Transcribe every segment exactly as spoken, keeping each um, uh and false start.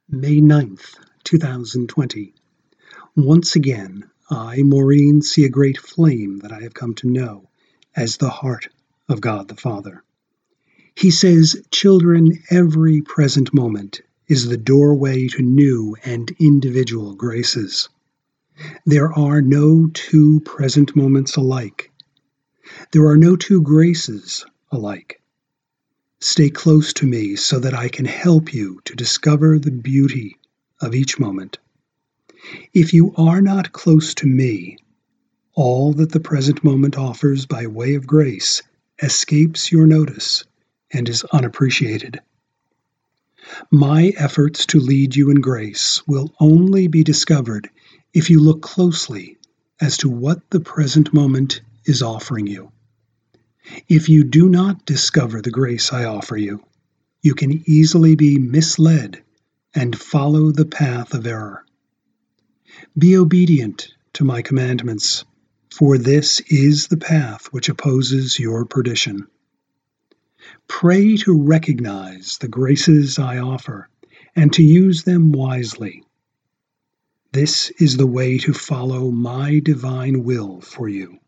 May ninth, two thousand twenty. Once again, I, Maureen, see a great flame that I have come to know as the heart of God the Father. He says, "Children, every present moment is the doorway to new and individual graces. There are no two present moments alike. There are no two graces alike. Stay close to me so that I can help you to discover the beauty of each moment. If you are not close to me, all that the present moment offers by way of grace escapes your notice and is unappreciated. My efforts to lead you in grace will only be discovered if you look closely as to what the present moment is offering you. If you do not discover the grace I offer you, you can easily be misled and follow the path of error. Be obedient to my commandments, for this is the path which opposes your perdition. Pray to recognize the graces I offer and to use them wisely. This is the way to follow my divine will for you."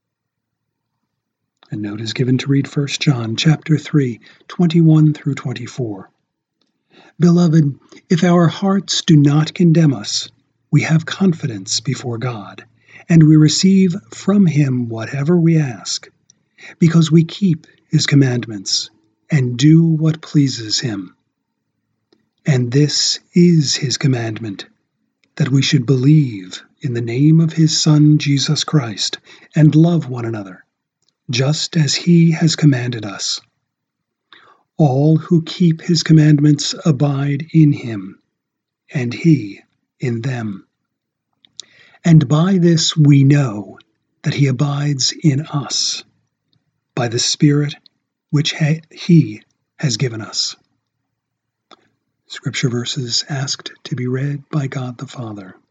A note is given to read First John chapter three, twenty-one through twenty-four. Beloved, if our hearts do not condemn us, we have confidence before God, and we receive from Him whatever we ask, because we keep His commandments and do what pleases Him. And this is His commandment, that we should believe in the name of His Son Jesus Christ and love one another, just as He has commanded us. All who keep His commandments abide in Him, and He in them. And by this we know that He abides in us, by the Spirit which He has given us. Scripture verses asked to be read by God the Father.